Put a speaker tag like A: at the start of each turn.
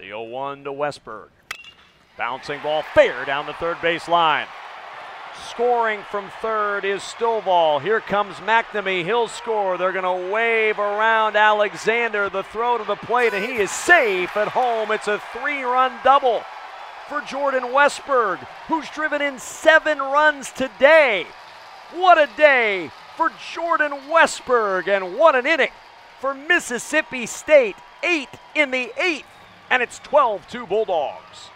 A: The 0-1 to Westberg. Bouncing ball fair down the third base line. Scoring from third is Stovall. Here comes McNamee. He'll score. They're going to wave around Alexander. The throw to the plate, and he is safe at home. It's a 3-run double for Jordan Westberg, who's driven in 7 runs today. What a day for Jordan Westberg, and what an inning for Mississippi State. 8 in the 8th, and it's 12-2 Bulldogs.